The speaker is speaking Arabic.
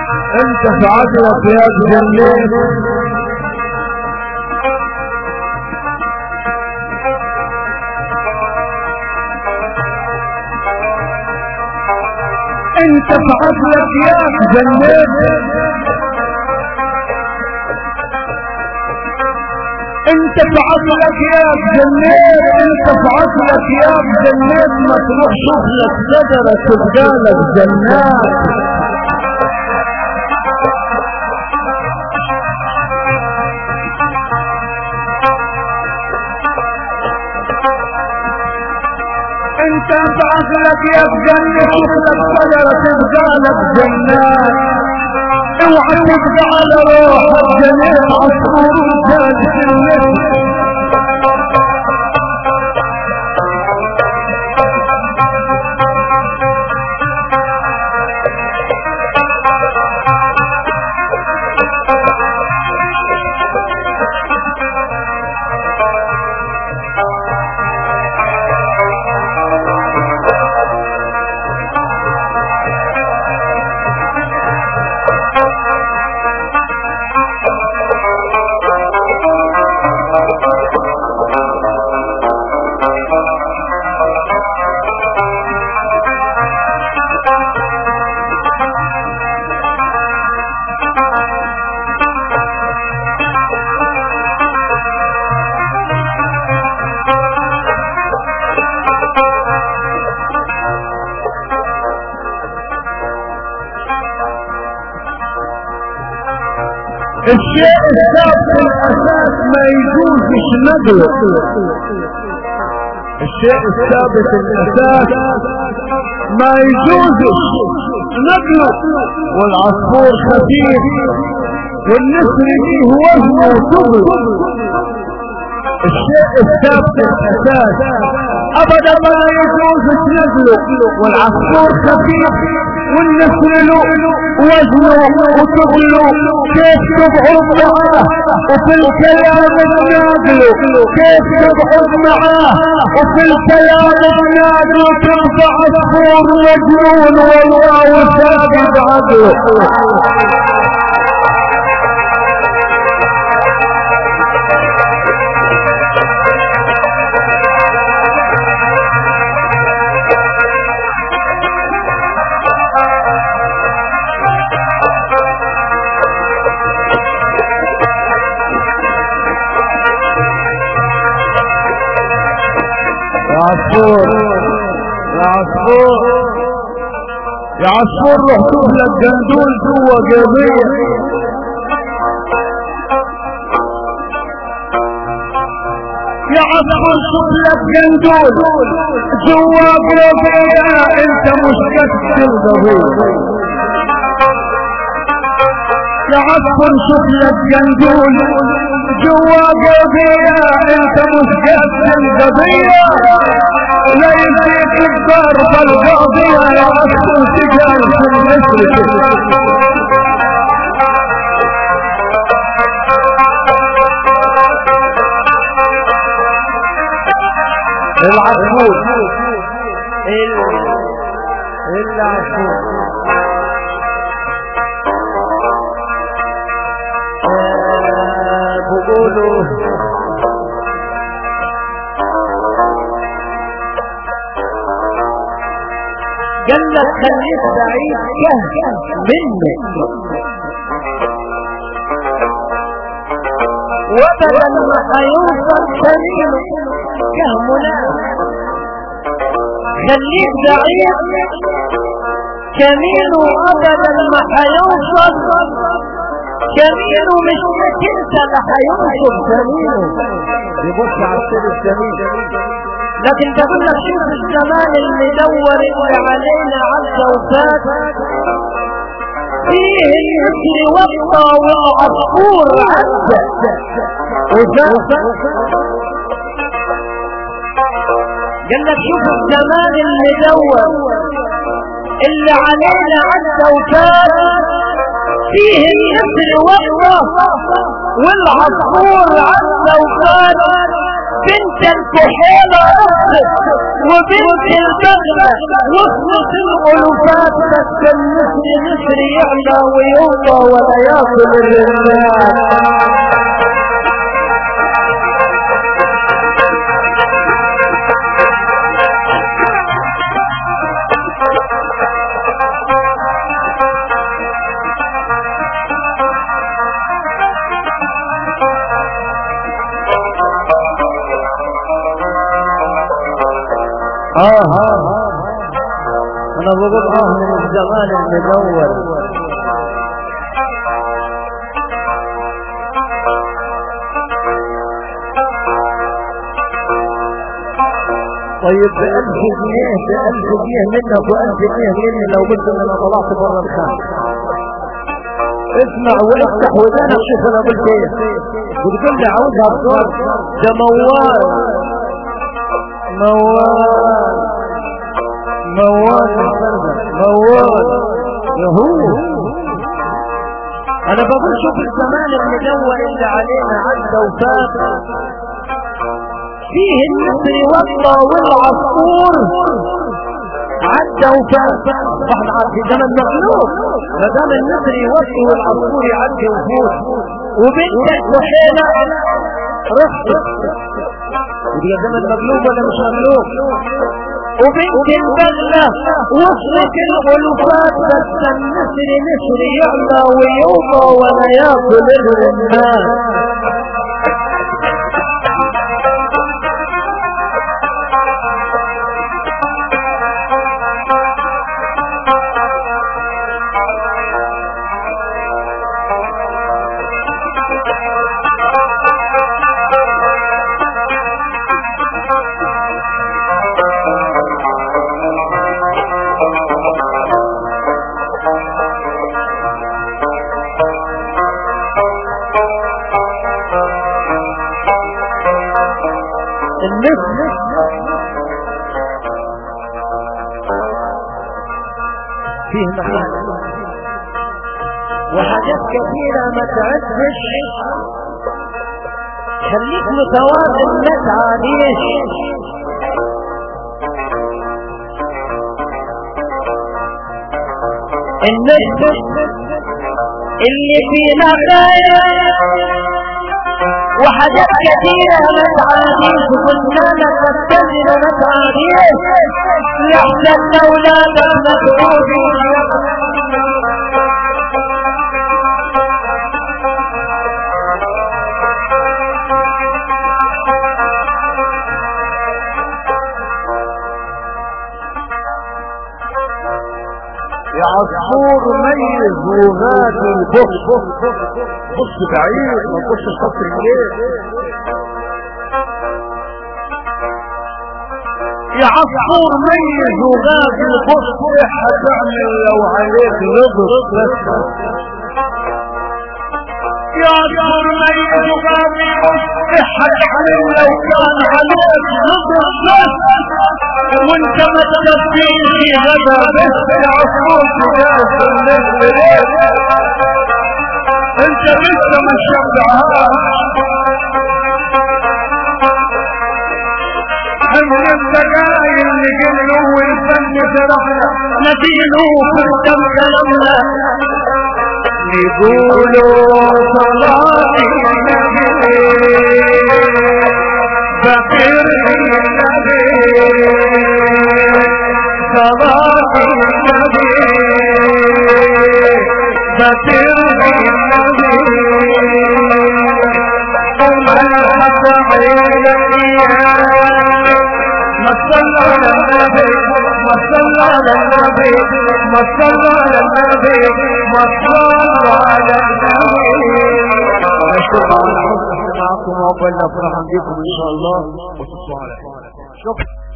انت في عقلك يا جنيت انت في عقلك يا جنيت انت في عقلك يا جنيت انت في عقلك يا جنيت ما تروح شوف لك شجرة تبقالك جنات انت في عقلك يا جنيت شوف لك شجرة تبقالك جنات اوعى تبقى على روحك جنيت عصفور وجالس النسل الشيء الثابت الاساس ما يجوزش نقله الشيء الثابت الاساس ما يجوزش نقله والعصفور خفيف والنسر فيه وزنه وثقله الشيء الثابت الاساس ابدا ما يجوزش نقله والعصفور خفيف والنسر له وزنه وثقله كيف تبعد معاه وفي الكلام تناقله كيف تبعد معاه وفي الكلام تناقله تنفع عصفور مجنون والله ساقط عقله يا عصفور روح شوف لك جندول جوا قضية يا عصفور شوف لك جندول جوا قضية انت مش كسر القضية يا عصفور شوف لك جندول جوا قضية انت مش كسر القضية لا يزيد الضرب القاضية يا عصفور سجال في المسجد العصفور العصفور بقولوا قال لك خليك بعيد منك وبدل ما هيوصل سليم كهمنا خليك بعيد كمينه ابدا ما هيوصل كمينه مش انت اللي هيوصل كمينه يبص على السر الجميل لكن تقول لك شوف الزمان المدور اللي علينا عز وفات فيه النسر وقطة والعصفور عزة قال لك شوف الزمان المدور اللي علينا عز وفات فيه النسر وقطة والعصفور عزة وفات بنت الكحيلة وبنت البغلة وصلت الألوفات، بس النسر يعلى ويوطى ولا ياكل الرمال. انا بقول من الزمان المدور. طيب ب1000 جنيه منك و1000 جنيه مني لو قلت ان انا طلعت برا الخان. اسمع وافتح ودانك شوف انا قلت ايه. بتقول لي عاوزها بصور، ده موال يهود. انا بقول شوف الزمان المدور اللي علينا عدى وفات، فيه النسر والله والعصفور عدى وفات. واحد عاد في زمن مخلوق، ما دام النسر يوصي والعصفور يعدي ويفوت. وبنت الكحيلة رخصت، يبقى زمن مغلوب ولا مش مغلوب؟ وبنت البغلة وصلت الألوفات، بس النسر يعلى ويوطى ولا ياكل الرمال. فيه مخالف وحاجات كثيرة ما تعدش. خليك متوازن ما تعاديش. النجم اللي فينا خير وحاجات كثيرة ما تعاديش، وكنا نتكلم ما تعاديش. يحسن أولادك مدعوبين يا عصفور ميز وغادي بص بعيد ما تبصش تحت رجليك. يا عصفور ميز وغادي بص هتعمل لو عليك رضط بس. يا عصفور ميز وغادي بص هتعمل لو كان عليك رضط بس، وانت ما تكفيش غدا بس. يا عصفور تجاهز الليل انت لسه ما شبعهاش. حمل السجاير اللي جنه والفن شرحنا نتيجه في الدم كلامنا. يقولوا صلاة النبي فقير النبي، صلاة النبي فقير النبي. ومن حق عيني ما صلى على النبي، ما صلى على النبي، ما صلى على النبي، ما صلى على النبي. نشكر الله معكم وقبلنا فرحا بكم ان شاء الله وتصبحوا على خير. شكرا.